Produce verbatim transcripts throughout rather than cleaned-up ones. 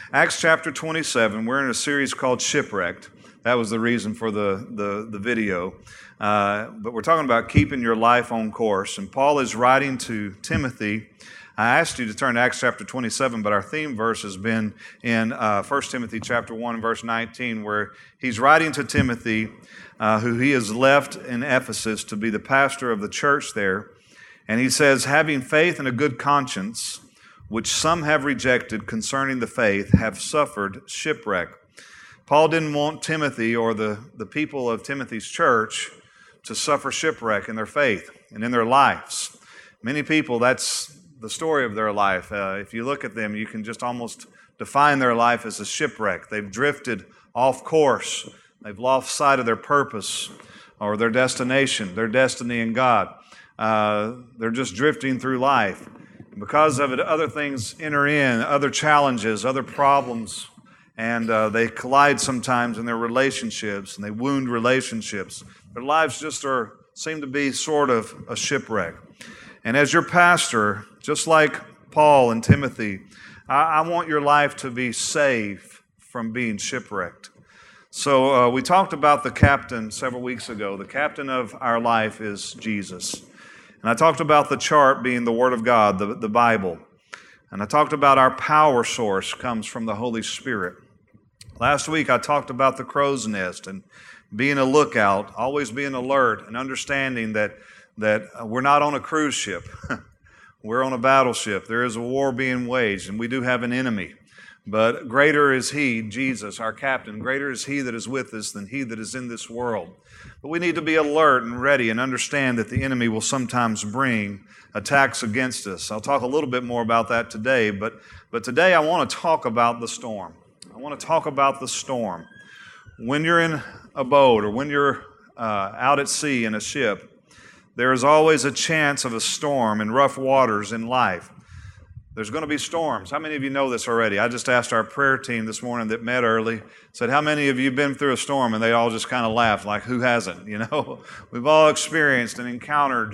Acts chapter twenty-seven, we're in a series called Shipwrecked. That was the reason for the, the, the video. Uh, but we're talking about keeping your life on course. And Paul is writing to Timothy. I asked you to turn to Acts chapter twenty-seven, but our theme verse has been in uh, First Timothy chapter one, verse nineteen, where he's writing to Timothy, uh, who he has left in Ephesus to be the pastor of the church there. And he says, having faith and a good conscience, which some have rejected concerning the faith, have suffered shipwreck. Paul didn't want Timothy or the, the people of Timothy's church to suffer shipwreck in their faith and in their lives. Many people, that's the story of their life. Uh, if you look at them, you can just almost define their life as a shipwreck. They've drifted off course. They've lost sight of their purpose or their destination, their destiny in God. Uh, they're just drifting through life. Because of it, other things enter in, other challenges, other problems, and uh, they collide sometimes in their relationships, and they wound relationships. Their lives just are seem to be sort of a shipwreck. And as your pastor, just like Paul and Timothy, I, I want your life to be safe from being shipwrecked. So uh, we talked about the captain several weeks ago. The captain of our life is Jesus. And I talked about the chart being the Word of God, the, the Bible. And I talked about our power source comes from the Holy Spirit. Last week I talked about the crow's nest and being a lookout, always being alert and understanding that, that we're not on a cruise ship. We're on a battleship. There is a war being waged, and we do have an enemy. But greater is He, Jesus, our captain, greater is He that is with us than he that is in this world. But we need to be alert and ready and understand that the enemy will sometimes bring attacks against us. I'll talk a little bit more about that today, but, but today I want to talk about the storm. I want to talk about the storm. When you're in a boat or when you're uh, out at sea in a ship, there is always a chance of a storm and rough waters in life. There's going to be storms. How many of you know this already? I just asked our prayer team this morning that met early, said, how many of you have been through a storm? And they all just kind of laughed, like, who hasn't? You know, we've all experienced and encountered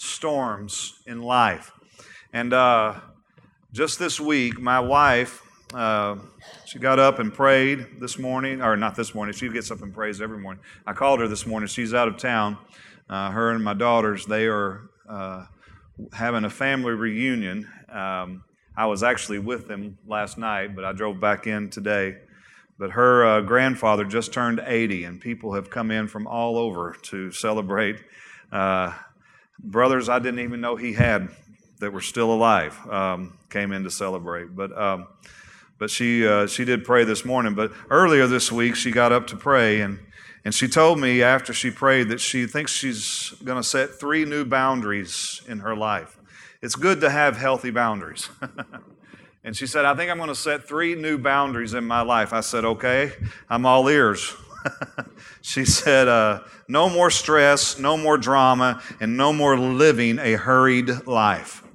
storms in life. And uh, just this week, my wife, uh, she got up and prayed this morning, or not this morning, she gets up and prays every morning. I called her this morning. She's out of town. Uh, her and my daughters, they are uh, having a family reunion. Um, I was actually with them last night, but I drove back in today. But her uh, grandfather just turned eighty, and people have come in from all over to celebrate. Uh, brothers I didn't even know he had that were still alive um, came in to celebrate. But um, but she uh, she did pray this morning. But earlier this week, she got up to pray, and and she told me after she prayed that she thinks she's going to set three new boundaries in her life. It's good to have healthy boundaries. And she said, I think I'm going to set three new boundaries in my life. I said, okay, I'm all ears. She said, uh, no more stress, no more drama, and no more living a hurried life.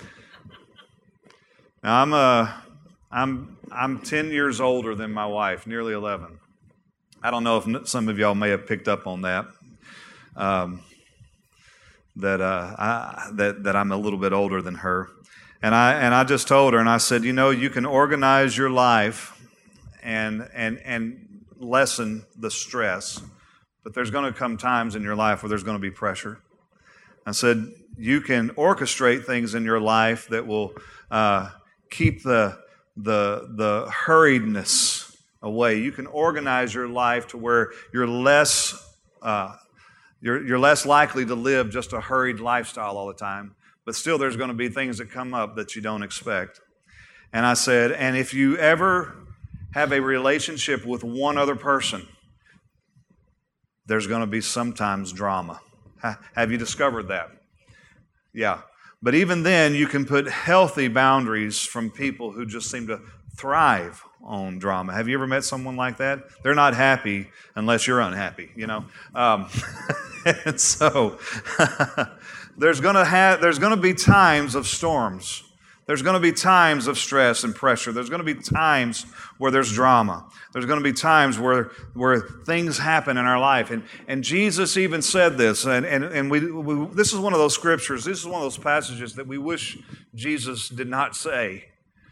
Now, I'm, uh, I'm, I'm ten years older than my wife, nearly eleven. I don't know if some of y'all may have picked up on that. Um, that uh, I, that that I'm a little bit older than her, and I and I just told her, and I said, you know, you can organize your life and and and lessen the stress, but there's going to come times in your life where there's going to be pressure. I said you can orchestrate things in your life that will uh, keep the the the hurriedness away. You can organize your life to where you're less. Uh, You're, you're less likely to live just a hurried lifestyle all the time, but still there's going to be things that come up that you don't expect. And I said, and if you ever have a relationship with one other person, there's going to be sometimes drama. Have you discovered that? Yeah. But even then, you can put healthy boundaries from people who just seem to thrive on drama. Have you ever met someone like that? They're not happy unless you're unhappy, you know. Um, and so there's going to have there's going to be times of storms. There's going to be times of stress and pressure. There's going to be times where there's drama. There's going to be times where where things happen in our life. And and Jesus even said this, and, and, and we, we this is one of those scriptures, this is one of those passages that we wish Jesus did not say.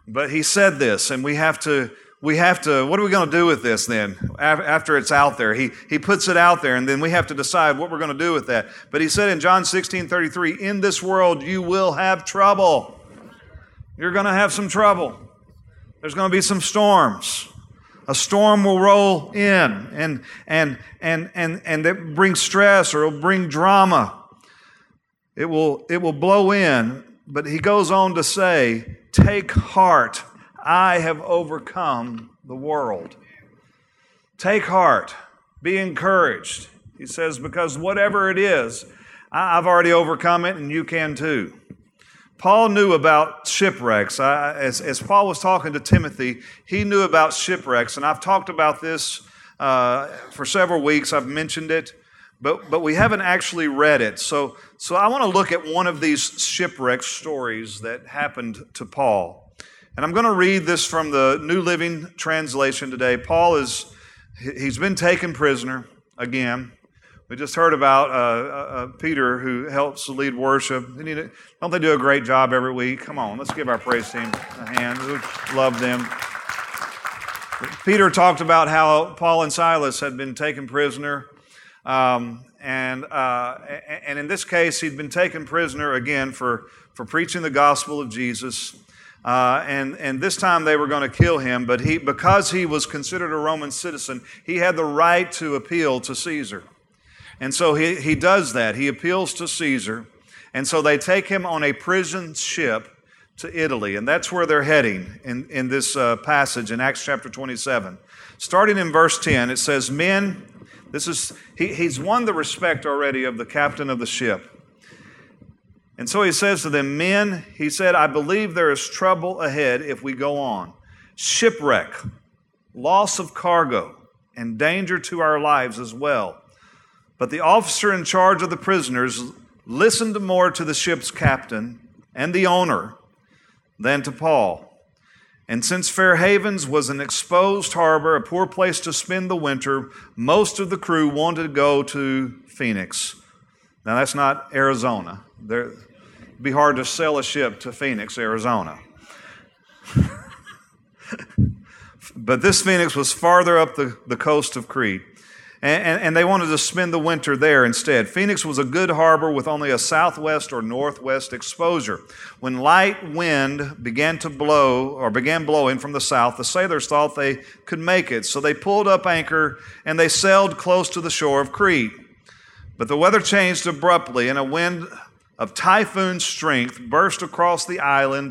But he said this, and we have to, we have to, what are we going to do with this then? After it's out there. He, he puts it out there, and then we have to decide what we're going to do with that. But he said in John sixteen thirty-three, in this world you will have trouble. You're going to have some trouble. There's going to be some storms. A storm will roll in, and and and and and it brings stress, or it'll bring drama. It will it will blow in. But he goes on to say, take heart, I have overcome the world. Take heart, be encouraged. He says, because whatever it is, I've already overcome it, and you can too. Paul knew about shipwrecks. I, as, as Paul was talking to Timothy, he knew about shipwrecks, and I've talked about this uh, for several weeks. I've mentioned it. But but we haven't actually read it. So, so I want to look at one of these shipwreck stories that happened to Paul. And I'm going to read this from the New Living Translation today. Paul is, he's been taken prisoner again. We just heard about uh, uh, Peter, who helps lead worship. Don't they do a great job every week? Come on, let's give our praise team a hand. We love them. Peter talked about how Paul and Silas had been taken prisoner. Um, and uh, and in this case, he'd been taken prisoner again for, for preaching the gospel of Jesus. Uh, and, and this time they were going to kill him, but he because he was considered a Roman citizen, he had the right to appeal to Caesar. And so he, he does that. He appeals to Caesar. And so they take him on a prison ship to Italy. And that's where they're heading in, in this uh, passage in Acts chapter twenty-seven. Starting in verse ten, it says, men... This is he, he's won the respect already of the captain of the ship. And so he says to them, men, he said, I believe there is trouble ahead if we go on. Shipwreck, loss of cargo, and danger to our lives as well. But the officer in charge of the prisoners listened more to the ship's captain and the owner than to Paul. And since Fair Havens was an exposed harbor, a poor place to spend the winter, most of the crew wanted to go to Phoenix. Now, that's not Arizona. There, it'd be hard to sell a ship to Phoenix, Arizona. But this Phoenix was farther up the, the coast of Crete. And, and, and they wanted to spend the winter there instead. Phoenix was a good harbor with only a southwest or northwest exposure. When light wind began to blow or began blowing from the south, the sailors thought they could make it. So they pulled up anchor and they sailed close to the shore of Crete. But the weather changed abruptly, and a wind of typhoon strength burst across the island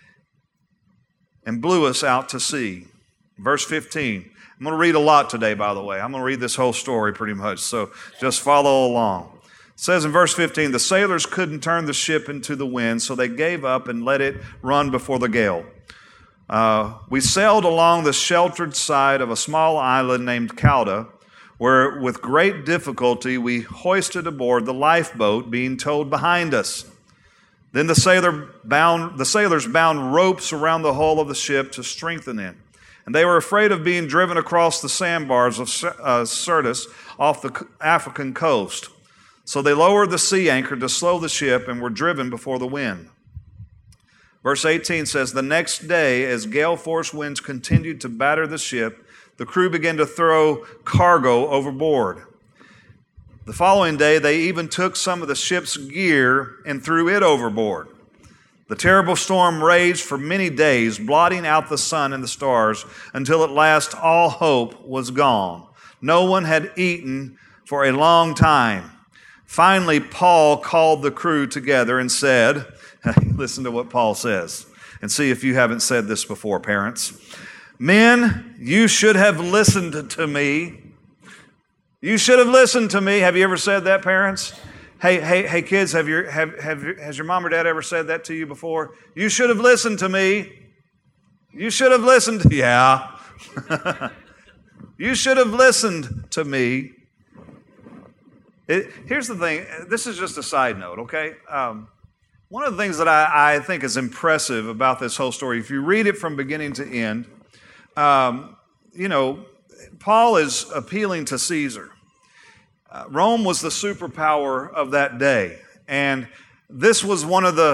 and blew us out to sea. Verse fifteen. I'm going to read a lot today, by the way. I'm going to read this whole story pretty much, so just follow along. It says in verse fifteen, the sailors couldn't turn the ship into the wind, so they gave up and let it run before the gale. Uh, we sailed along the sheltered side of a small island named Cauda, where with great difficulty we hoisted aboard the lifeboat being towed behind us. Then the sailor bound, the sailors bound ropes around the hull of the ship to strengthen it. And they were afraid of being driven across the sandbars of uh, Syrtis off the African coast. So they lowered the sea anchor to slow the ship and were driven before the wind. Verse eighteen says, the next day, as gale force winds continued to batter the ship, the crew began to throw cargo overboard. The following day, they even took some of the ship's gear and threw it overboard. The terrible storm raged for many days, blotting out the sun and the stars, until at last all hope was gone. No one had eaten for a long time. Finally, Paul called the crew together and said, listen to what Paul says, and see if you haven't said this before, parents. Men, you should have listened to me. You should have listened to me. Have you ever said that, parents? Hey, hey, hey, kids, have your, have, have, has your mom or dad ever said that to you before? You should have listened to me. You should have listened to, yeah. You should have listened to me. It, here's the thing. This is just a side note, okay? Um, one of the things that I, I think is impressive about this whole story, if you read it from beginning to end, um, you know, Paul is appealing to Caesar. Uh, Rome was the superpower of that day, and this was one of the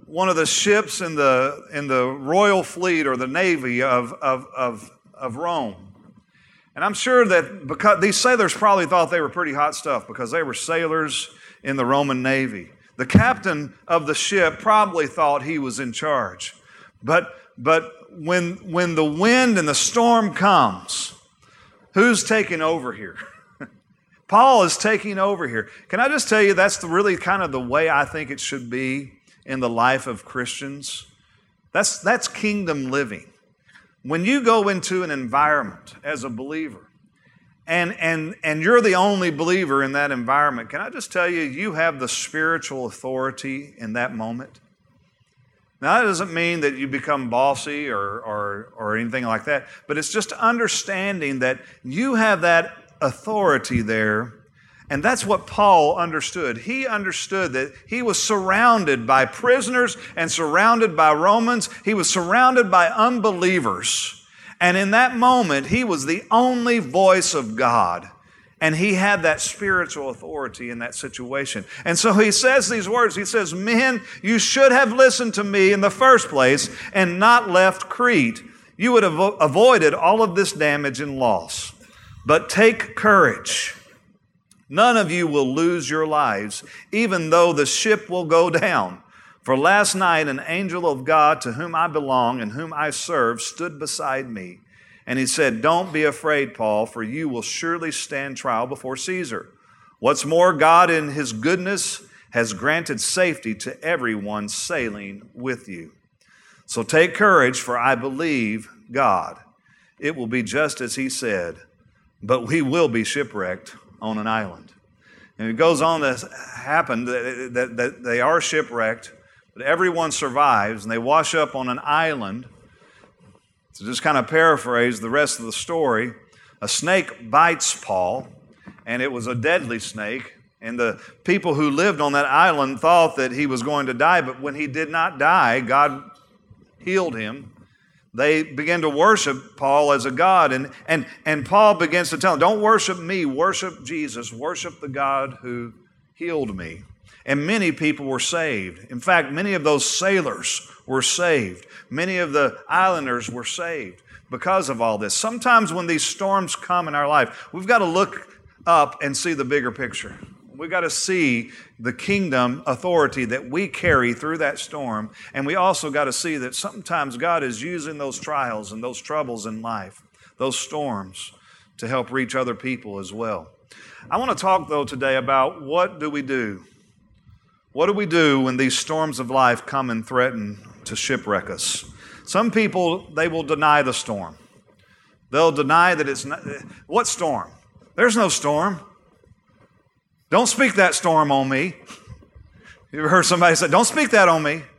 one of the ships in the in the royal fleet or the navy of of of, of Rome. And I'm sure that because these sailors probably thought they were pretty hot stuff because they were sailors in the Roman Navy. The captain of the ship probably thought he was in charge. But but when when the wind and the storm comes, who's taking over here? Paul is taking over here. Can I just tell you, that's the really kind of the way I think it should be in the life of Christians. That's, that's kingdom living. When you go into an environment as a believer, and, and, and you're the only believer in that environment, can I just tell you, you have the spiritual authority in that moment. Now, that doesn't mean that you become bossy or, or, or anything like that, but it's just understanding that you have that authority there. And that's what Paul understood. He understood that he was surrounded by prisoners and surrounded by Romans. He was surrounded by unbelievers. And in that moment, he was the only voice of God. And he had that spiritual authority in that situation. And so he says these words. He says, "Men, you should have listened to me in the first place and not left Crete. You would have avoided all of this damage and loss. But take courage. None of you will lose your lives, even though the ship will go down. For last night an angel of God to whom I belong and whom I serve stood beside me. And he said, 'Don't be afraid, Paul, for you will surely stand trial before Caesar. What's more, God in his goodness has granted safety to everyone sailing with you. So take courage, for I believe God. It will be just as he said. But we will be shipwrecked on an island.'" And it goes on to happen that, that, that they are shipwrecked, but everyone survives, and they wash up on an island. To just kind of paraphrase the rest of the story, a snake bites Paul, and it was a deadly snake. And the people who lived on that island thought that he was going to die, but when he did not die, God healed him. They began to worship Paul as a god, and, and, and Paul begins to tell them, "Don't worship me, worship Jesus, worship the God who healed me." And many people were saved. In fact, many of those sailors were saved. Many of the islanders were saved because of all this. Sometimes when these storms come in our life, we've got to look up and see the bigger picture. We've got to see the kingdom authority that we carry through that storm. And we also got to see that sometimes God is using those trials and those troubles in life, those storms, to help reach other people as well. I want to talk, though, today about what do we do? What do we do when these storms of life come and threaten to shipwreck us? Some people, they will deny the storm. They'll deny that it's not. What storm? There's no storm. Don't speak that storm on me. You ever heard somebody say, "Don't speak that on me"?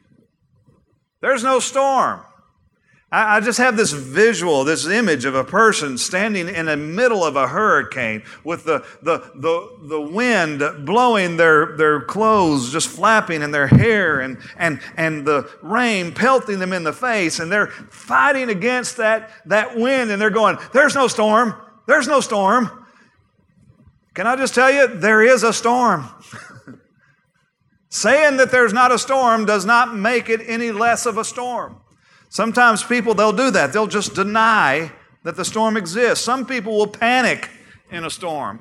There's no storm. I, I just have this visual, this image of a person standing in the middle of a hurricane with the, the, the, the wind blowing their, their clothes, just flapping in their hair, and, and, and the rain pelting them in the face, and they're fighting against that, that wind, and they're going, "There's no storm. There's no storm." Can I just tell you, there is a storm. Saying that there's not a storm does not make it any less of a storm. Sometimes people, they'll do that. They'll just deny that the storm exists. Some people will panic in a storm.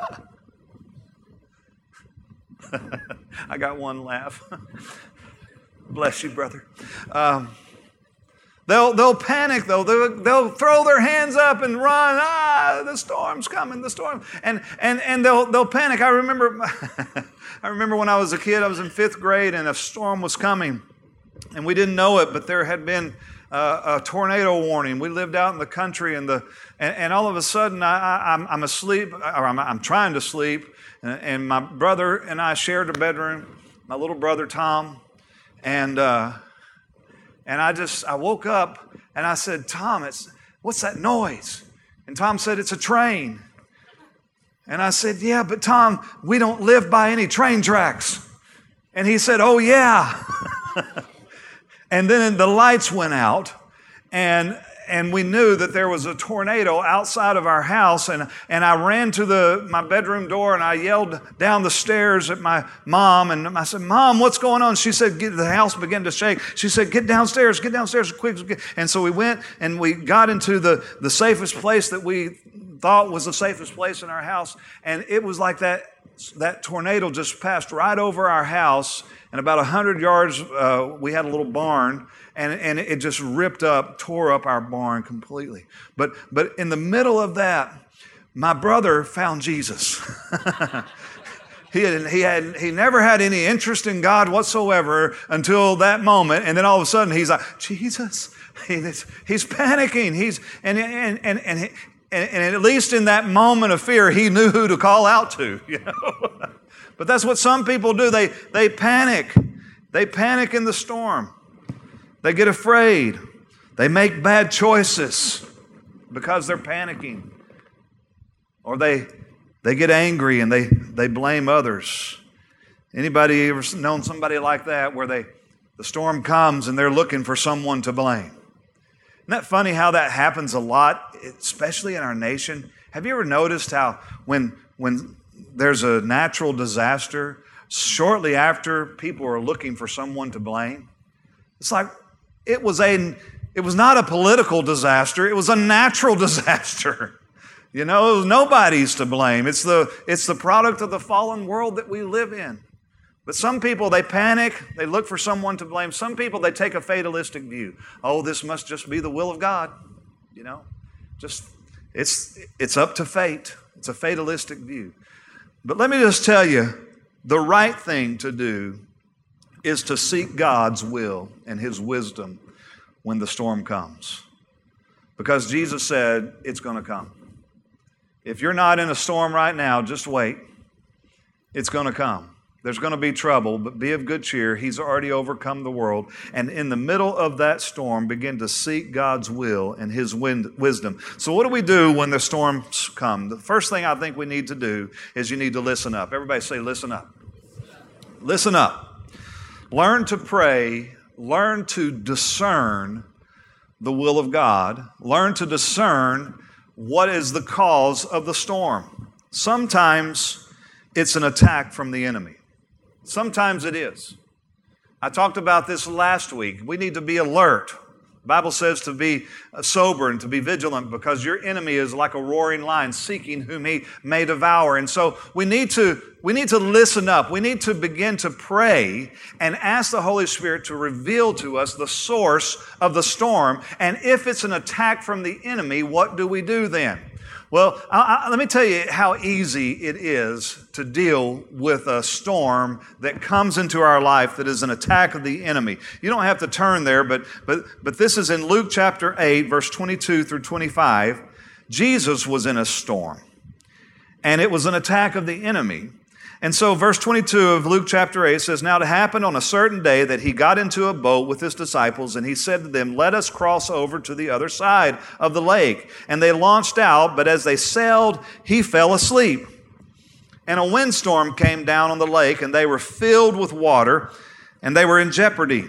I got one laugh. Bless you, brother. Um, They'll, they'll panic, though. They'll, they'll throw their hands up and run. Ah, the storm's coming, the storm. And, and, and they'll, they'll panic. I remember, I remember when I was a kid, I was in fifth grade, and a storm was coming. And we didn't know it, but there had been uh, a tornado warning. We lived out in the country, and, the, and, and all of a sudden, I, I, I'm, I'm asleep, or I'm, I'm trying to sleep, and, and my brother and I shared a bedroom, my little brother, Tom, and... Uh, And I just, I woke up and I said, "Tom, it's, what's that noise?" And Tom said, "It's a train." And I said, "Yeah, but Tom, we don't live by any train tracks." And he said, "Oh, yeah." And then the lights went out, and and we knew that there was a tornado outside of our house, and, and I ran to the my bedroom door and I yelled down the stairs at my mom, and I said, "Mom, what's going on?" She said, get, the house began to shake. She said, "Get downstairs, get downstairs quick." And so we went and we got into the, the safest place that we thought was the safest place in our house, and it was like that, that tornado just passed right over our house, and about one hundred yards, uh, we had a little barn, and, and it just ripped up, tore up our barn completely. But, but in the middle of that, my brother found Jesus. He had, he had, he never had any interest in God whatsoever until that moment. And then all of a sudden he's like, Jesus, he, he's panicking. He's, and, and, and, and, he, and, and at least in that moment of fear, he knew who to call out to, you know. But that's what some people do. They, they panic. They panic in the storm. They get afraid. They make bad choices because they're panicking. Or they, they get angry and they, they blame others. Anybody ever known somebody like that where they, the storm comes and they're looking for someone to blame? Isn't that funny how that happens a lot, especially in our nation? Have you ever noticed how when, when there's a natural disaster, shortly after people are looking for someone to blame? It's like it was a, it was not a political disaster, it was a natural disaster. You know, nobody's to blame. It's the, it's the product of the fallen world that we live in. But some people, they panic. They look for someone to blame. Some people, they take a fatalistic view. Oh, this must just be the will of God. You know, just, it's, it's up to fate. It's a fatalistic view. But let me just tell you, the right thing to do is to seek God's will and His wisdom when the storm comes. Because Jesus said it's going to come. If you're not in a storm right now, just wait. It's going to come. There's going to be trouble, but be of good cheer. He's already overcome the world. And in the middle of that storm, begin to seek God's will and His wisdom. So what do we do when the storms come? The first thing I think we need to do is you need to listen up. Everybody say, listen up. Listen up. Learn to pray. Learn to discern the will of God. Learn to discern what is the cause of the storm. Sometimes it's an attack from the enemy. Sometimes it is. I talked about this last week. We need to be alert. The Bible says to be sober and to be vigilant because your enemy is like a roaring lion seeking whom he may devour. And so we need to, we need to listen up. We need to begin to pray and ask the Holy Spirit to reveal to us the source of the storm. And if it's an attack from the enemy, what do we do then? Well, I, I, let me tell you how easy it is to deal with a storm that comes into our life that is an attack of the enemy. You don't have to turn there, but, but, but this is in Luke chapter eight, verse twenty-two through twenty-five. Jesus was in a storm, and it was an attack of the enemy. And so verse twenty-two of Luke chapter eight says, "Now it happened on a certain day that he got into a boat with his disciples, and he said to them, 'Let us cross over to the other side of the lake.' And they launched out, but as they sailed, he fell asleep. And a windstorm came down on the lake, and they were filled with water, and they were in jeopardy.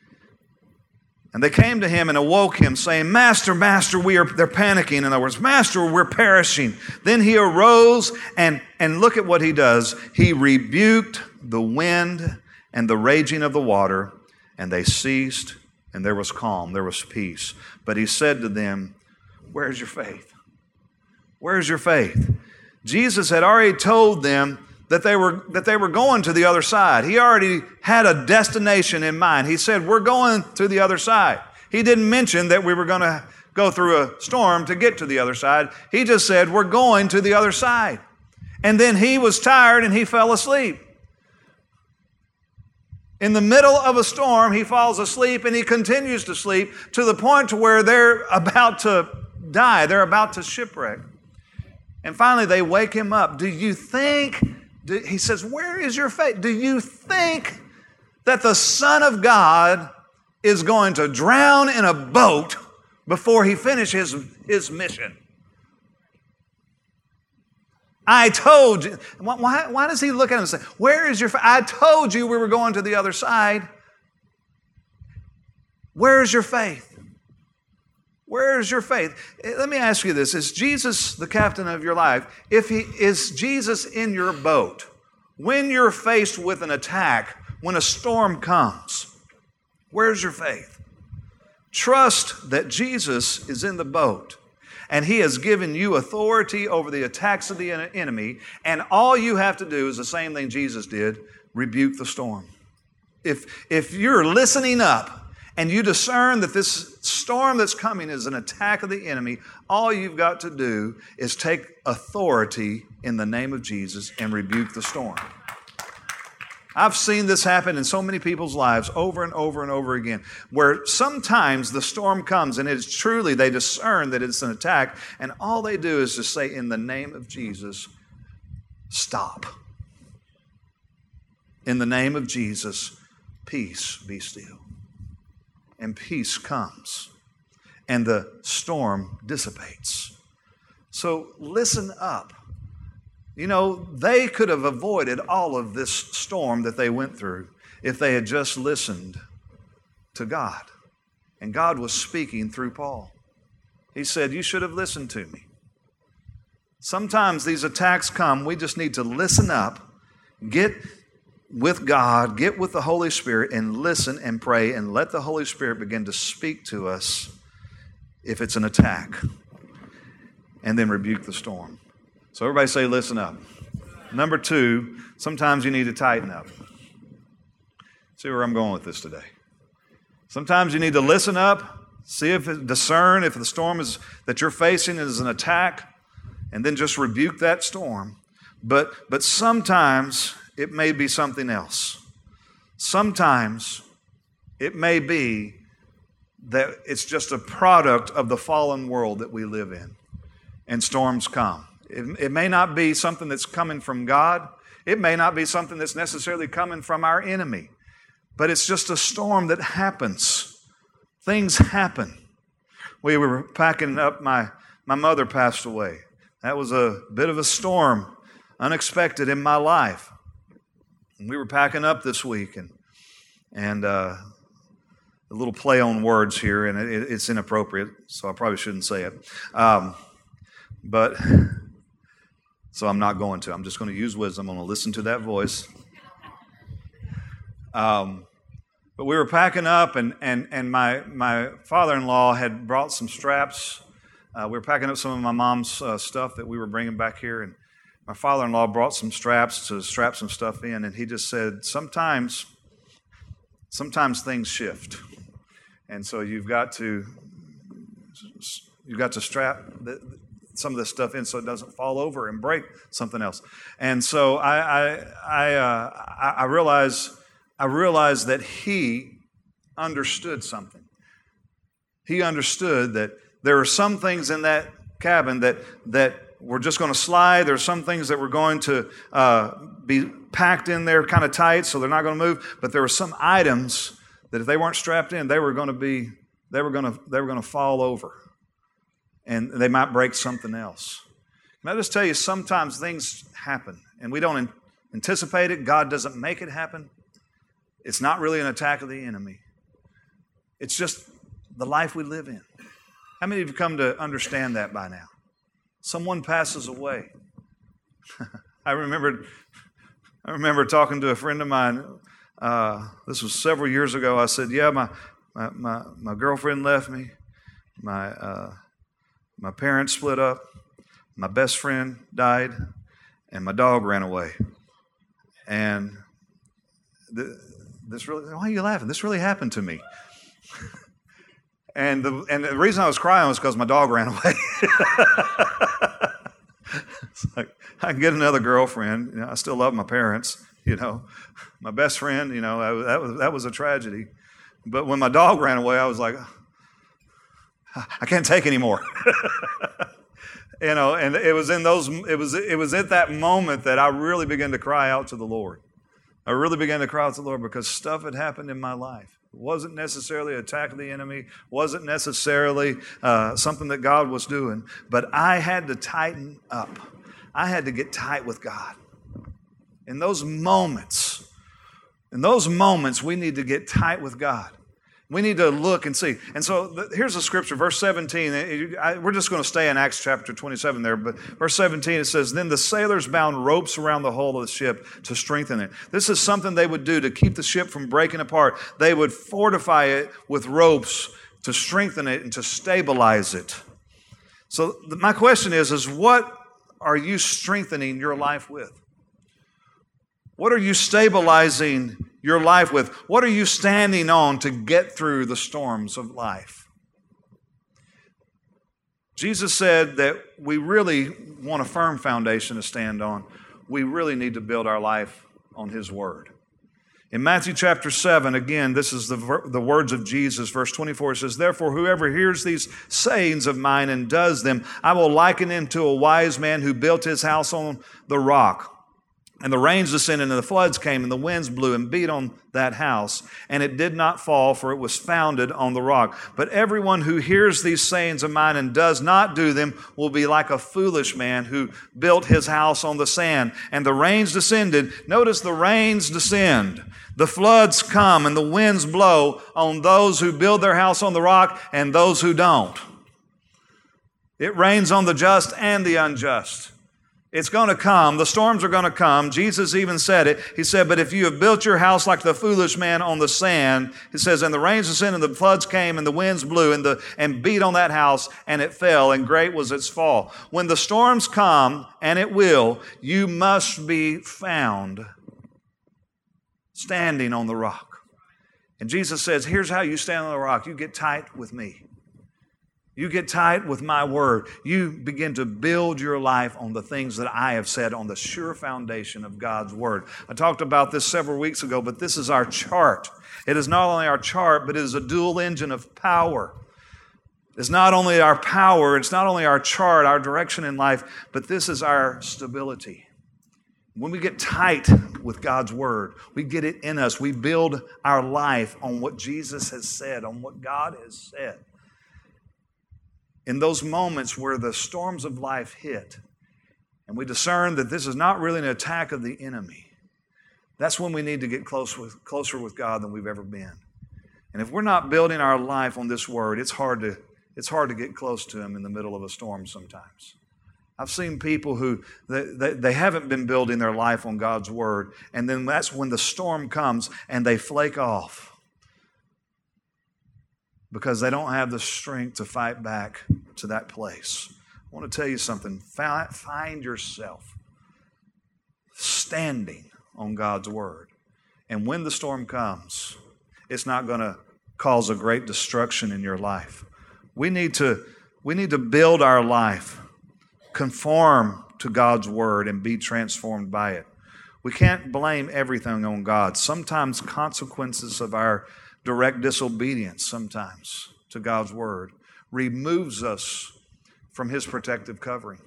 And they came to him and awoke him, saying, 'Master, Master,' we are," they're panicking in other words, "Master, we're perishing." Then he arose and, and look at what he does. He rebuked the wind and the raging of the water, and they ceased, and there was calm, there was peace. But he said to them, "Where's your faith? Where's your faith?" Jesus had already told them that they were that they were going to the other side. He already had a destination in mind. He said, "We're going to the other side." He didn't mention that we were going to go through a storm to get to the other side. He just said, "We're going to the other side." And then he was tired and he fell asleep. In the middle of a storm, he falls asleep and he continues to sleep to the point to where they're about to die. They're about to shipwreck. And finally, they wake him up. Do you think... He says, "Where is your faith? Do you think that the Son of God is going to drown in a boat before he finishes his, his mission?" I told you. Why, why does he look at him and say, "Where is your faith? I told you we were going to the other side. Where is your faith?" Where is your faith? Let me ask you this. Is Jesus the captain of your life? If he is Jesus in your boat, when you're faced with an attack, when a storm comes, where's your faith? Trust that Jesus is in the boat and He has given you authority over the attacks of the enemy, and all you have to do is the same thing Jesus did, rebuke the storm. If, if you're listening up and you discern that this storm that's coming is an attack of the enemy, all you've got to do is take authority in the name of Jesus and rebuke the storm. I've seen this happen in so many people's lives over and over and over again, where sometimes the storm comes and it's truly, they discern that it's an attack, and all they do is just say, in the name of Jesus, stop. In the name of Jesus, peace, be still. And peace comes, and the storm dissipates. So listen up. You know, they could have avoided all of this storm that they went through if they had just listened to God. And God was speaking through Paul. He said, you should have listened to me. Sometimes these attacks come, we just need to listen up, get with God, get with the Holy Spirit, and listen and pray, and let the Holy Spirit begin to speak to us if it's an attack, and then rebuke the storm. So everybody say, listen up. Number two, sometimes you need to tighten up. See where I'm going with this today. Sometimes you need to listen up, see if it, discern if the storm is that you're facing is an attack, and then just rebuke that storm. But, but sometimes it may be something else. Sometimes it may be that it's just a product of the fallen world that we live in, and storms come. It, it may not be something that's coming from God. It may not be something that's necessarily coming from our enemy. But it's just a storm that happens. Things happen. We were packing up, my, my mother passed away. That was a bit of a storm, unexpected in my life. And we were packing up this week, and, and uh, a little play on words here, and it, it's inappropriate, so I probably shouldn't say it. Um, but... So I'm not going to. I'm just going to use wisdom. I'm going to listen to that voice. Um, but we were packing up, and and and my my father-in-law had brought some straps. Uh, we were packing up some of my mom's uh, stuff that we were bringing back here, and my father-in-law brought some straps to strap some stuff in, and he just said, sometimes, sometimes things shift, and so you've got to you've got to strap the, some of this stuff in so it doesn't fall over and break something else. And so I I I, uh, I realized I realized that he understood something. He understood that there are some things in that cabin that that were just going to slide. There are some things that were going to uh, be packed in there kind of tight, so they're not going to move. But there were some items that if they weren't strapped in, they were going to be they were going to they were going to fall over. And they might break something else. Can I just tell you, sometimes things happen, and we don't anticipate it. God doesn't make it happen. It's not really an attack of the enemy. It's just the life we live in. How many of you come to understand that by now? Someone passes away. I remember, I remember talking to a friend of mine. Uh, this was several years ago. I said, "Yeah, my my my, my girlfriend left me. My uh, My parents split up, my best friend died, and my dog ran away." And th- this really, why are you laughing? This really happened to me. and, the, and the reason I was crying was because my dog ran away. It's like, I can get another girlfriend. You know, I still love my parents, you know. My best friend, you know, I, that was that was a tragedy. But when my dog ran away, I was like, I can't take anymore. You know, and it was in those, it was, it was at that moment that I really began to cry out to the Lord. I really began to cry out to the Lord because stuff had happened in my life. It wasn't necessarily an attack of the enemy, wasn't necessarily uh, something that God was doing, but I had to tighten up. I had to get tight with God. In those moments, in those moments, we need to get tight with God. We need to look and see. And so th- here's the scripture, verse seventeen. I, we're just going to stay in Acts chapter twenty-seven there, but verse seventeen, it says, Then the sailors bound ropes around the hull of the ship to strengthen it. This is something they would do to keep the ship from breaking apart. They would fortify it with ropes to strengthen it and to stabilize it. So th- my question is, is what are you strengthening your life with? What are you stabilizing your life with? What are you standing on to get through the storms of life? Jesus said that we really want a firm foundation to stand on. We really need to build our life on His Word. In Matthew chapter seven, again, this is the, the words of Jesus, verse twenty-four, it says, Therefore, whoever hears these sayings of mine and does them, I will liken him to a wise man who built his house on the rock. And the rains descended, and the floods came, and the winds blew and beat on that house. And it did not fall, for it was founded on the rock. But everyone who hears these sayings of mine and does not do them will be like a foolish man who built his house on the sand. And the rains descended. Notice the rains descend. The floods come, and the winds blow on those who build their house on the rock and those who don't. It rains on the just and the unjust. It's going to come. The storms are going to come. Jesus even said it. He said, but if you have built your house like the foolish man on the sand, it says, and the rains descended, and the floods came, and the winds blew and, the, and beat on that house, and it fell, and great was its fall. When the storms come, and it will, you must be found standing on the rock. And Jesus says, here's how you stand on the rock. You get tight with me. You get tight with my word. You begin to build your life on the things that I have said, on the sure foundation of God's word. I talked about this several weeks ago, but this is our chart. It is not only our chart, but it is a dual engine of power. It's not only our power, it's not only our chart, our direction in life, but this is our stability. When we get tight with God's word, we get it in us. We build our life on what Jesus has said, on what God has said. In those moments where the storms of life hit, and we discern that this is not really an attack of the enemy, that's when we need to get close with, closer with God than we've ever been. And if we're not building our life on this word, it's hard to, it's hard to get close to Him in the middle of a storm sometimes. I've seen people who, they, they, they haven't been building their life on God's word, and then that's when the storm comes and they flake off because they don't have the strength to fight back to that place. I want to tell you something. Find yourself standing on God's word. And when the storm comes, it's not going to cause a great destruction in your life. We need to, we need to build our life, conform to God's word, and be transformed by it. We can't blame everything on God. Sometimes consequences of our direct disobedience sometimes to God's word removes us from His protective covering.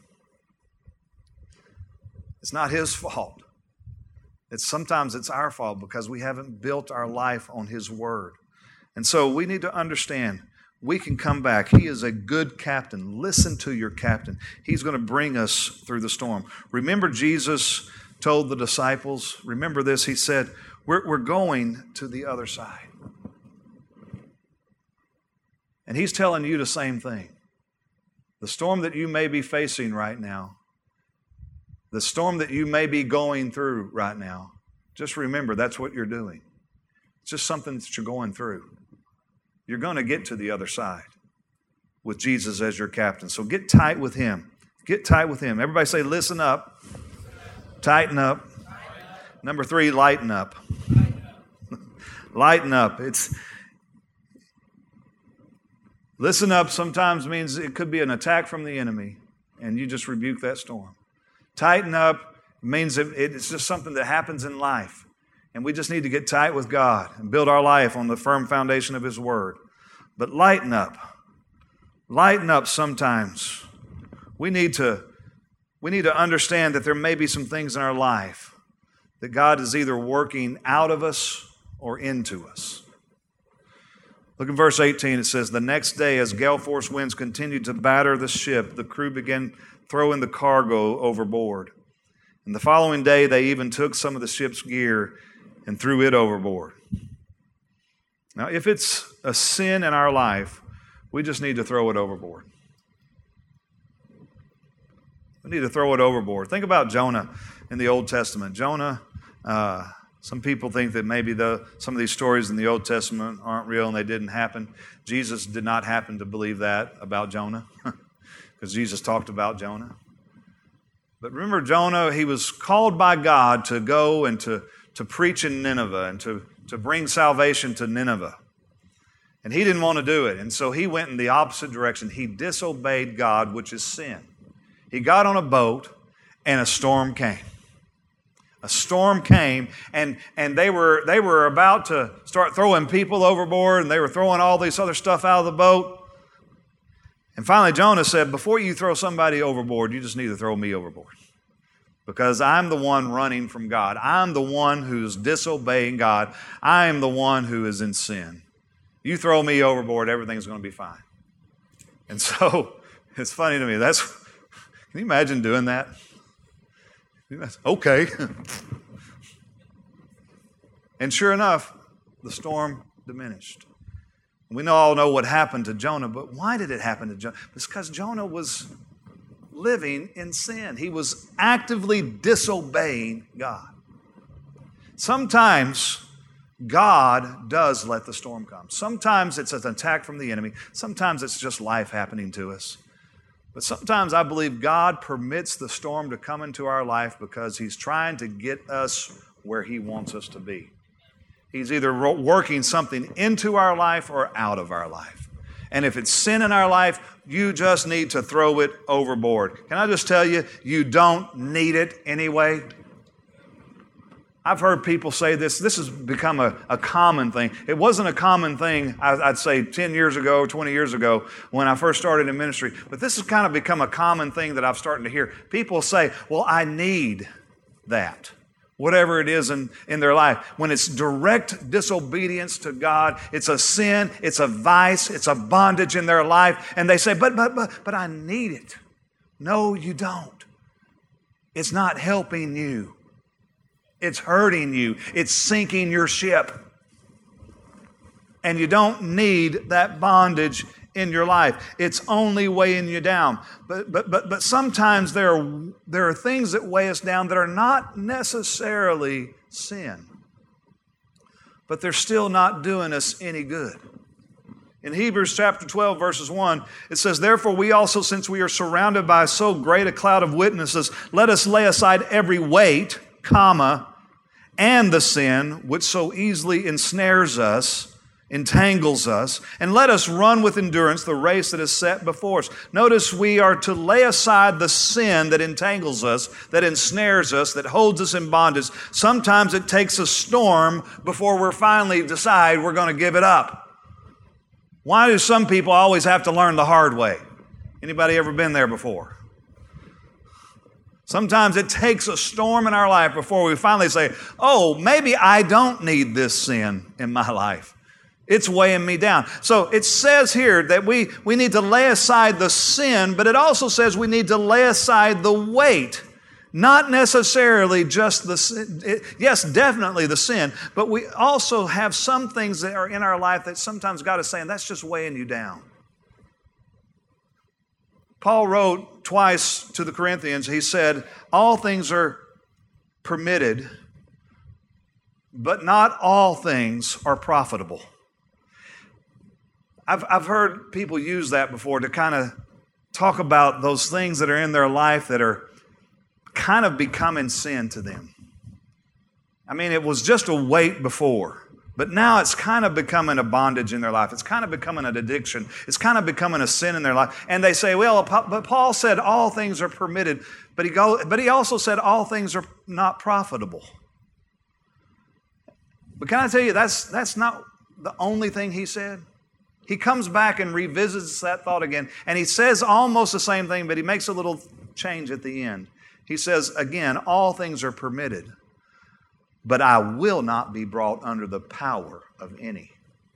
It's not His fault. It's sometimes it's our fault because we haven't built our life on His word. And so we need to understand we can come back. He is a good captain. Listen to your captain. He's going to bring us through the storm. Remember, Jesus told the disciples, remember this, He said, we're, we're going to the other side. And He's telling you the same thing. The storm that you may be facing right now, the storm that you may be going through right now, just remember that's what you're doing. It's just something that you're going through. You're going to get to the other side with Jesus as your captain. So get tight with Him. Get tight with Him. Everybody say, listen up. Tighten up. Number three, lighten up. Lighten up. It's listen up sometimes means it could be an attack from the enemy, and you just rebuke that storm. Tighten up means it's just something that happens in life, and we just need to get tight with God and build our life on the firm foundation of His word. But lighten up. Lighten up sometimes. We need to, we need to understand that there may be some things in our life that God is either working out of us or into us. Look at verse eighteen. It says, the next day as gale force winds continued to batter the ship, the crew began throwing the cargo overboard. And the following day they even took some of the ship's gear and threw it overboard. Now, if it's a sin in our life, we just need to throw it overboard. We need to throw it overboard. Think about Jonah in the Old Testament. Jonah, uh, some people think that maybe the, some of these stories in the Old Testament aren't real and they didn't happen. Jesus did not happen to believe that about Jonah because Jesus talked about Jonah. But remember Jonah, he was called by God to go and to, to preach in Nineveh and to, to bring salvation to Nineveh. And he didn't want to do it. And so he went in the opposite direction. He disobeyed God, which is sin. He got on a boat and a storm came. A storm came and, and they were they were about to start throwing people overboard and they were throwing all this other stuff out of the boat. And finally Jonah said, before you throw somebody overboard, you just need to throw me overboard. Because I'm the one running from God. I'm the one who's disobeying God. I am the one who is in sin. You throw me overboard, everything's going to be fine. And so it's funny to me. That's can you imagine doing that? Okay. And sure enough, the storm diminished. We all know what happened to Jonah, but why did it happen to Jonah? It's because Jonah was living in sin. He was actively disobeying God. Sometimes God does let the storm come. Sometimes it's an attack from the enemy. Sometimes it's just life happening to us. But sometimes I believe God permits the storm to come into our life because He's trying to get us where He wants us to be. He's either working something into our life or out of our life. And if it's sin in our life, you just need to throw it overboard. Can I just tell you, you don't need it anyway? I've heard people say this. This has become a, a common thing. It wasn't a common thing, I'd say, ten years ago, twenty years ago, when I first started in ministry. But this has kind of become a common thing that I'm starting to hear. People say, well, I need that. Whatever it is in, in their life. When it's direct disobedience to God, it's a sin, it's a vice, it's a bondage in their life. And they say, but, but, but, but I need it. No, you don't. It's not helping you. It's hurting you. It's sinking your ship. And you don't need that bondage in your life. It's only weighing you down. But but but but sometimes there are there are things that weigh us down that are not necessarily sin. But they're still not doing us any good. In Hebrews chapter twelve, verses one, it says, therefore we also, since we are surrounded by so great a cloud of witnesses, let us lay aside every weight, comma, and the sin which so easily ensnares us, entangles us, and let us run with endurance the race that is set before us. Notice we are to lay aside the sin that entangles us, that ensnares us, that holds us in bondage. Sometimes it takes a storm before we finally decide we're going to give it up. Why do some people always have to learn the hard way? Anybody ever been there before? Sometimes it takes a storm in our life before we finally say, oh, maybe I don't need this sin in my life. It's weighing me down. So it says here that we, we need to lay aside the sin, but it also says we need to lay aside the weight. Not necessarily just the sin. It, yes, definitely the sin, but we also have some things that are in our life that sometimes God is saying, that's just weighing you down. Paul wrote twice to the Corinthians, he said, all things are permitted, but not all things are profitable. I've, I've heard people use that before to kind of talk about those things that are in their life that are kind of becoming sin to them. I mean, it was just a weight before. But now it's kind of becoming a bondage in their life. It's kind of becoming an addiction. It's kind of becoming a sin in their life. And they say, well, but Paul said all things are permitted, but he, go, but he also said all things are not profitable. But can I tell you, that's, that's not the only thing he said. He comes back and revisits that thought again, and he says almost the same thing, but he makes a little change at the end. He says, again, all things are permitted, but I will not be brought under the power of any.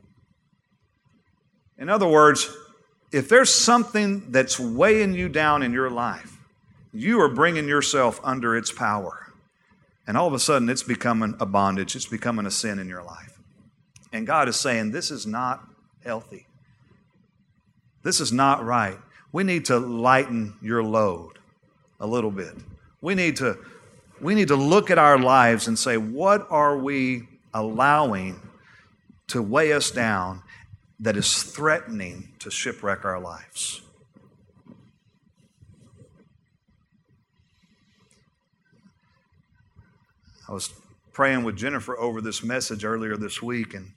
In other words, if there's something that's weighing you down in your life, you are bringing yourself under its power. And all of a sudden, it's becoming a bondage. It's becoming a sin in your life. And God is saying, this is not healthy. This is not right. We need to lighten your load a little bit. We need to, we need to look at our lives and say, what are we allowing to weigh us down that is threatening to shipwreck our lives? I was praying with Jennifer over this message earlier this week, and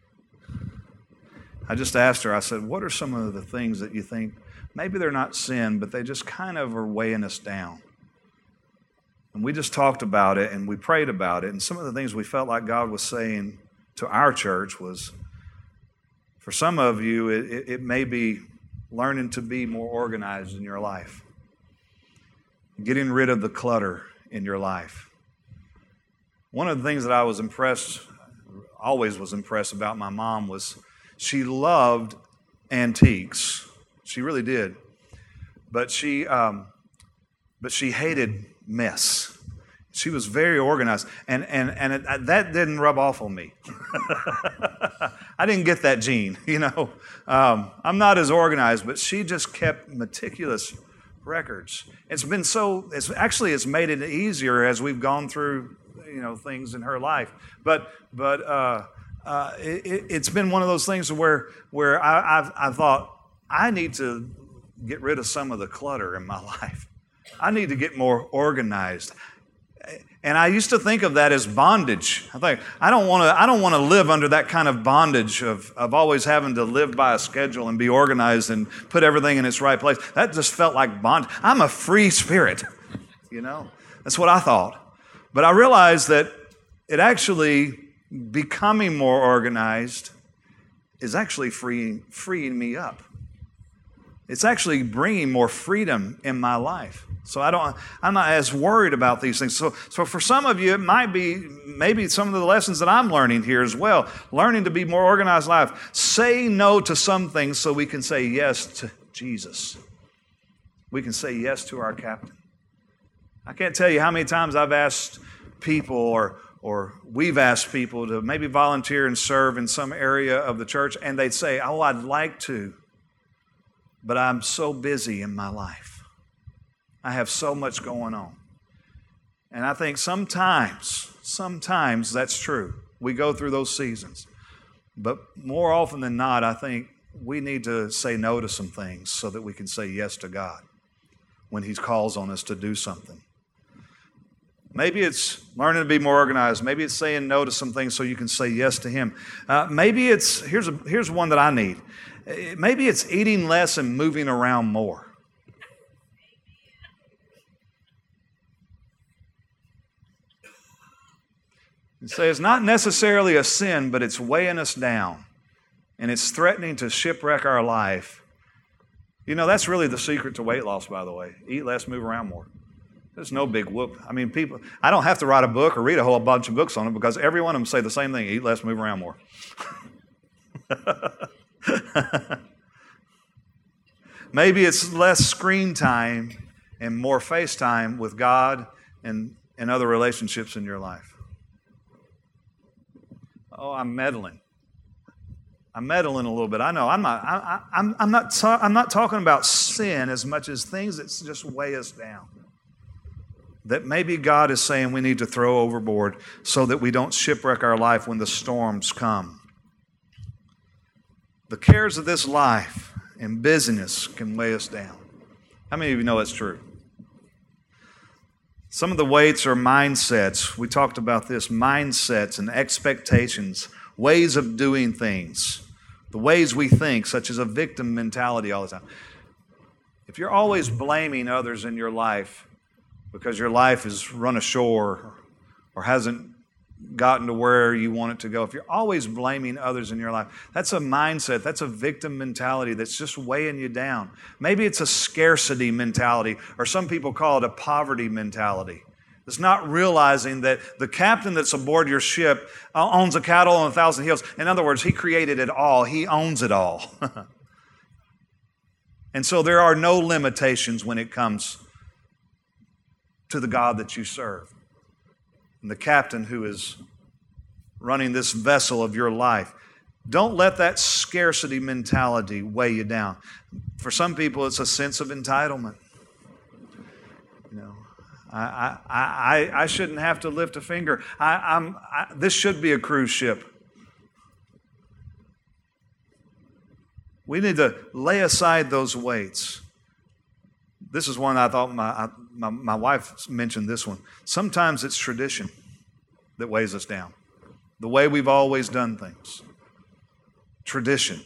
I just asked her, I said, what are some of the things that you think, maybe they're not sin, but they just kind of are weighing us down? And we just talked about it, and we prayed about it, and some of the things we felt like God was saying to our church was, for some of you, it, it may be learning to be more organized in your life, getting rid of the clutter in your life. One of the things that I was impressed, always was impressed about my mom was she loved antiques. She really did. But she, um, but she hated mess. She was very organized, and and and it, that didn't rub off on me. I didn't get that gene, you know. Um, I'm not as organized, but she just kept meticulous records. It's been so. It's actually it's made it easier as we've gone through, you know, things in her life. But but uh, uh, it, it's been one of those things where where I, I've I thought I need to get rid of some of the clutter in my life. I need to get more organized. And I used to think of that as bondage. I think I don't want to. I don't want to live under that kind of bondage of of always having to live by a schedule and be organized and put everything in its right place. That just felt like bondage. I'm a free spirit, you know. That's what I thought. But I realized that it actually becoming more organized is actually freeing freeing me up. It's actually bringing more freedom in my life. So I don't, I'm not as worried about these things. So, so for some of you, it might be maybe some of the lessons that I'm learning here as well. Learning to be more organized life. Say no to some things so we can say yes to Jesus. We can say yes to our captain. I can't tell you how many times I've asked people or or we've asked people to maybe volunteer and serve in some area of the church, and they'd say, oh, I'd like to, but I'm so busy in my life. I have so much going on. And I think sometimes, sometimes that's true. We go through those seasons. But more often than not, I think we need to say no to some things so that we can say yes to God when He calls on us to do something. Maybe it's learning to be more organized. Maybe it's saying no to some things so you can say yes to Him. Uh, maybe it's, here's, a, here's one that I need. Maybe it's eating less and moving around more. And say it's not necessarily a sin, but it's weighing us down. And it's threatening to shipwreck our life. You know, that's really the secret to weight loss, by the way. Eat less, move around more. There's no big whoop. I mean, people, I don't have to write a book or read a whole bunch of books on it because every one of them say the same thing. Eat less, move around more. Maybe it's less screen time and more face time with God and, and other relationships in your life. Oh, I'm meddling. I'm meddling a little bit. I know. I'm not. I, I, I'm. I'm not. Ta- I'm not talking about sin as much as things that just weigh us down. That maybe God is saying we need to throw overboard so that we don't shipwreck our life when the storms come. The cares of this life and busyness can weigh us down. How many of you know that's true? Some of the weights are mindsets. We talked about this, mindsets and expectations, ways of doing things, the ways we think, such as a victim mentality all the time. If you're always blaming others in your life because your life is run ashore or hasn't gotten to where you want it to go, if you're always blaming others in your life, that's a mindset, that's a victim mentality that's just weighing you down. Maybe it's a scarcity mentality, or some people call it a poverty mentality. It's not realizing that the captain that's aboard your ship owns a cattle on a thousand hills. In other words, he created it all. He owns it all. And so there are no limitations when it comes to the God that you serve. And the captain who is running this vessel of your life. Don't let that scarcity mentality weigh you down. For some people, it's a sense of entitlement. You know, I I I, I shouldn't have to lift a finger. I, I'm I, this should be a cruise ship. We need to lay aside those weights. This is one I thought my, my my wife mentioned this one. Sometimes it's tradition that weighs us down. The way we've always done things. Tradition.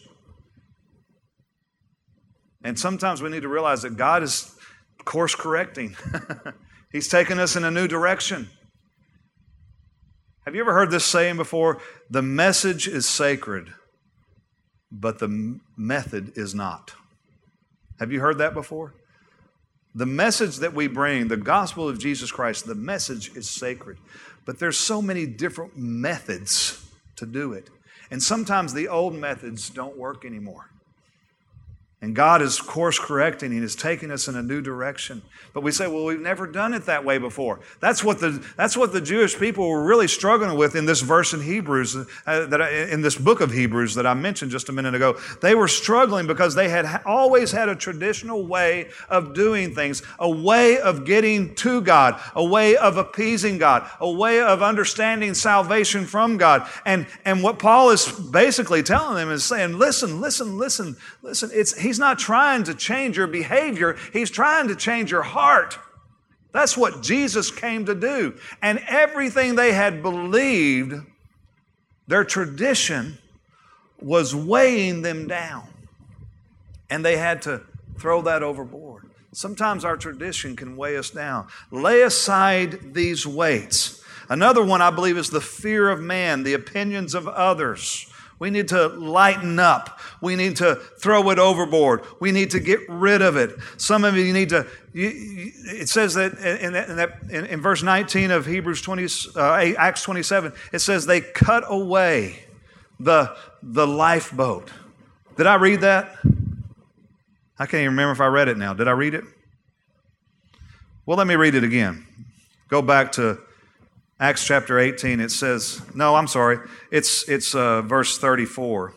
And sometimes we need to realize that God is course correcting. He's taking us in a new direction. Have you ever heard this saying before? The message is sacred, but the method is not. Have you heard that before? The message that we bring, the gospel of Jesus Christ, the message is sacred. But there's so many different methods to do it. And sometimes the old methods don't work anymore. And God is course correcting and is taking us in a new direction. But we say, well, we've never done it that way before. That's what the that's what the Jewish people were really struggling with in this verse in Hebrews, uh, that I, in this book of Hebrews that I mentioned just a minute ago. They were struggling because they had ha- always had a traditional way of doing things, a way of getting to God, a way of appeasing God, a way of understanding salvation from God. And and what Paul is basically telling them is saying, listen, listen, listen, listen. It's he He's not trying to change your behavior. He's trying to change your heart. That's what Jesus came to do. And everything they had believed, their tradition, was weighing them down. And they had to throw that overboard. Sometimes our tradition can weigh us down. Lay aside these weights. Another one, I believe, is the fear of man, the opinions of others. We need to lighten up. We need to throw it overboard. We need to get rid of it. Some of you need to, you, you, it says that in, in, that in, in verse nineteen of Hebrews twenty, uh, Acts twenty-seven, it says they cut away the, the lifeboat. Did I read that? I can't even remember if I read it now. Did I read it? Well, let me read it again. Go back to Acts chapter eighteen, it says, no, I'm sorry, it's it's uh, verse thirty-four.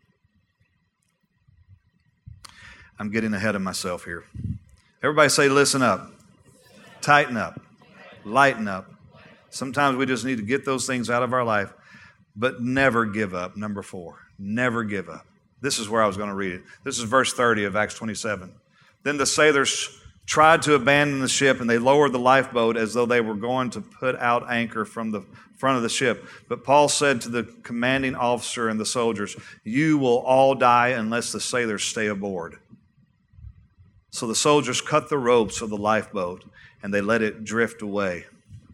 I'm getting ahead of myself here. Everybody say, listen up, tighten up, lighten up. Sometimes we just need to get those things out of our life, but never give up. Number four, never give up. This is where I was going to read it. This is verse thirty of Acts twenty-seven. Then the sailors tried to abandon the ship, and they lowered the lifeboat as though they were going to put out anchor from the front of the ship. But Paul said to the commanding officer and the soldiers, "You will all die unless the sailors stay aboard." So the soldiers cut the ropes of the lifeboat, and they let it drift away.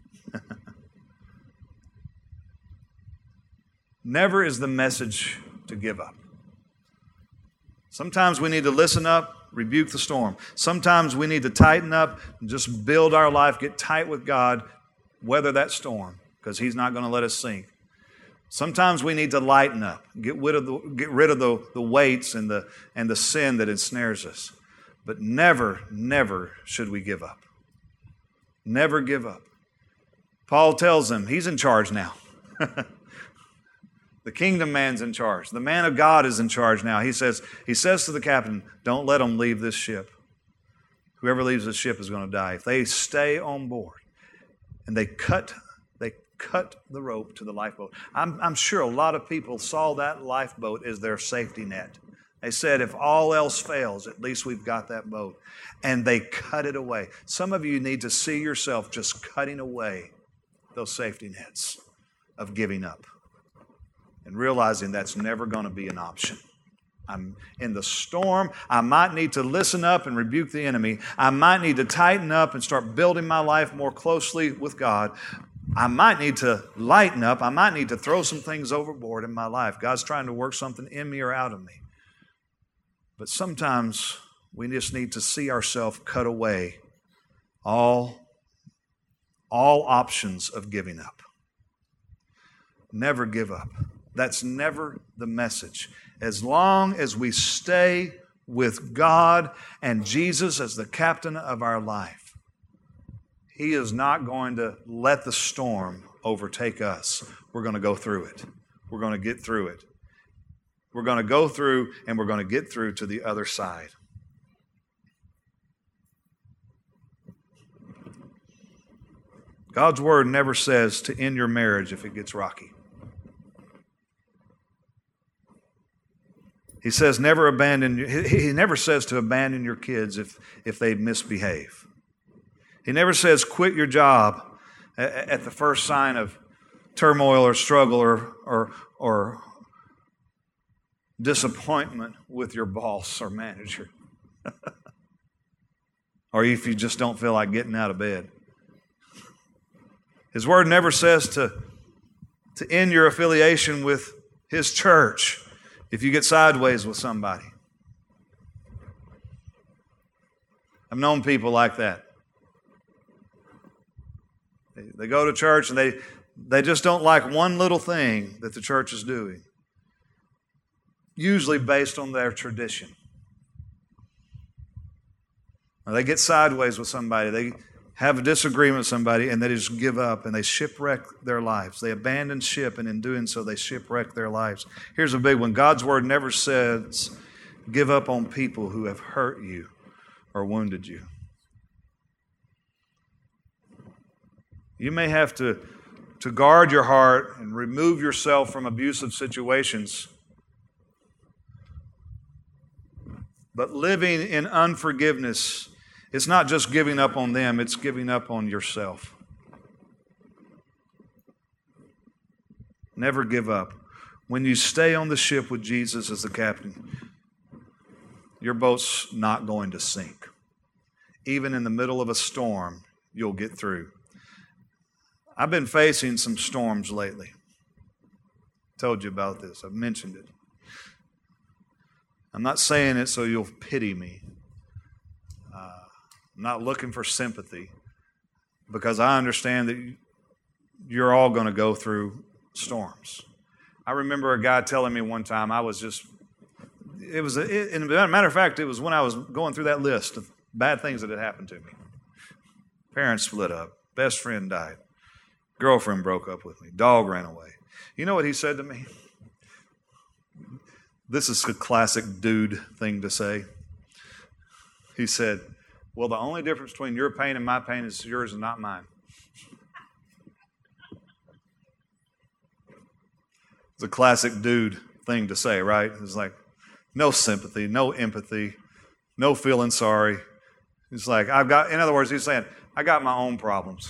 Never is the message to give up. Sometimes we need to listen up, rebuke the storm. Sometimes we need to tighten up and just build our life, get tight with God, weather that storm, because He's not going to let us sink. Sometimes we need to lighten up, get rid of the, get rid of the, the weights and the, and the sin that ensnares us. But never, never should we give up. Never give up. Paul tells them he's in charge now. The kingdom man's in charge. The man of God is in charge now. He says, he says to the captain, don't let them leave this ship. Whoever leaves this ship is going to die. If they stay on board, and they cut, they cut the rope to the lifeboat. I'm, I'm sure a lot of people saw that lifeboat as their safety net. They said, if all else fails, at least we've got that boat. And they cut it away. Some of you need to see yourself just cutting away those safety nets of giving up. And realizing that's never going to be an option. I'm in the storm. I might need to listen up and rebuke the enemy. I might need to tighten up and start building my life more closely with God. I might need to lighten up. I might need to throw some things overboard in my life. God's trying to work something in me or out of me. But sometimes we just need to see ourselves cut away all, all options of giving up. Never give up. That's never the message. As long as we stay with God and Jesus as the captain of our life, He is not going to let the storm overtake us. We're going to go through it. We're going to get through it. We're going to go through and we're going to get through to the other side. God's word never says to end your marriage if it gets rocky. He says never abandon. He never says to abandon your kids if, if they misbehave. He never says quit your job at the first sign of turmoil or struggle or or, or disappointment with your boss or manager. Or if you just don't feel like getting out of bed. His word never says to, to end your affiliation with His church if you get sideways with somebody. I've known people like that. They, they go to church and they, they just don't like one little thing that the church is doing. Usually based on their tradition. Now, they get sideways with somebody. They have a disagreement with somebody and they just give up and they shipwreck their lives. They abandon ship, and in doing so they shipwreck their lives. Here's a big one. God's word never says give up on people who have hurt you or wounded you. You may have to, to guard your heart and remove yourself from abusive situations. But living in unforgiveness, it's not just giving up on them, it's giving up on yourself. Never give up. When you stay on the ship with Jesus as the captain, your boat's not going to sink. Even in the middle of a storm, you'll get through. I've been facing some storms lately. Told you about this. I've mentioned it. I'm not saying it so you'll pity me. Uh, I'm not looking for sympathy because I understand that you're all going to go through storms. I remember a guy telling me one time, I was just, it was, a, it, and as a matter of fact, it was when I was going through that list of bad things that had happened to me. Parents split up. Best friend died. Girlfriend broke up with me. Dog ran away. You know what he said to me? This is a classic dude thing to say. He said, well, the only difference between your pain and my pain is yours and not mine. It's a classic dude thing to say, right? It's like no sympathy, no empathy, no feeling sorry. It's like, I've got, in other words, he's saying, I got my own problems.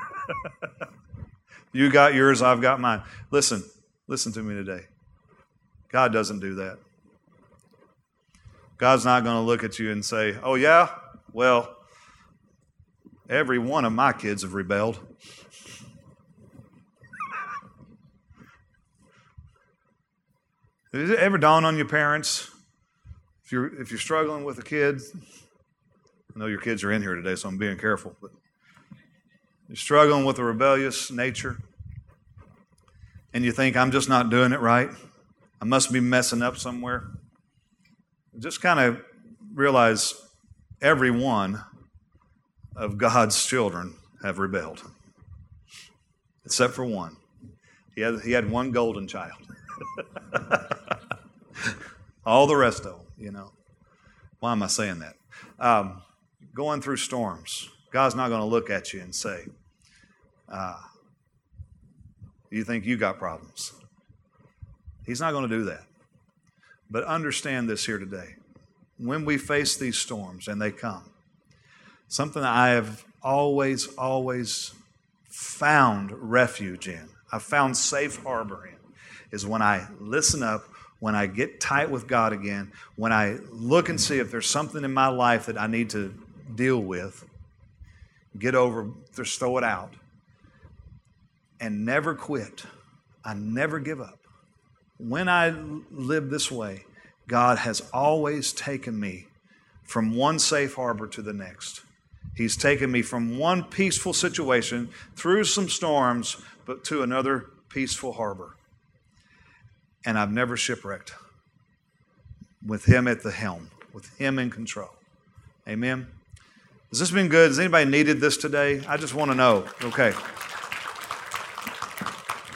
You got yours, I've got mine. Listen, listen to me today. God doesn't do that. God's not going to look at you and say, oh yeah, well, every one of my kids have rebelled. Does it ever dawn on your parents, if you're, if you're struggling with a kid, I know your kids are in here today, so I'm being careful, but you're struggling with a rebellious nature, and you think, I'm just not doing it right. I must be messing up somewhere. Just kind of realize every one of God's children have rebelled, except for one. He had, he had one golden child. All the rest of them, you know. Why am I saying that? Um, going through storms. God's not going to look at you and say, uh, you think you got problems. He's not going to do that. But understand this here today. When we face these storms, and they come, something that I have always, always found refuge in, I've found safe harbor in, is when I listen up, when I get tight with God again, when I look and see if there's something in my life that I need to deal with, get over, just throw it out, and never quit. I never give up. When I live this way, God has always taken me from one safe harbor to the next. He's taken me from one peaceful situation through some storms, but to another peaceful harbor. And I've never shipwrecked with Him at the helm, with Him in control. Amen. Has this been good? Has anybody needed this today? I just want to know. Okay.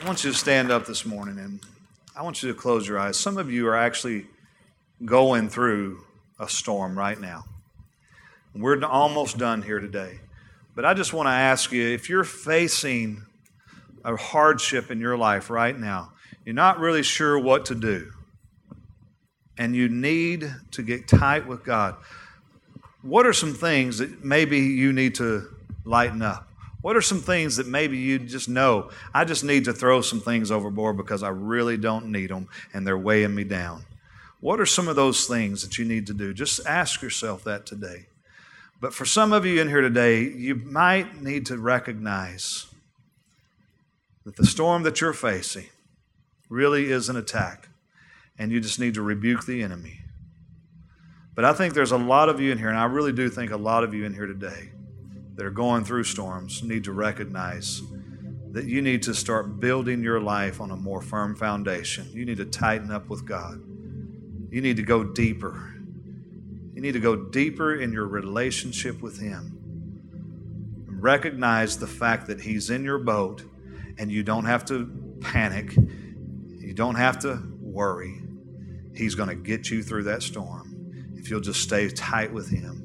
I want you to stand up this morning and I want you to close your eyes. Some of you are actually going through a storm right now. We're almost done here today. But I just want to ask you, if you're facing a hardship in your life right now, you're not really sure what to do, and you need to get tight with God, what are some things that maybe you need to lighten up? What are some things that maybe you just know, I just need to throw some things overboard because I really don't need them and they're weighing me down? What are some of those things that you need to do? Just ask yourself that today. But for some of you in here today, you might need to recognize that the storm that you're facing really is an attack, and you just need to rebuke the enemy. But I think there's a lot of you in here, and I really do think a lot of you in here today that are going through storms need to recognize that you need to start building your life on a more firm foundation. You need to tighten up with God. You need to go deeper. You need to go deeper in your relationship with Him. And recognize the fact that He's in your boat, and you don't have to panic. You don't have to worry. He's going to get you through that storm if you'll just stay tight with Him.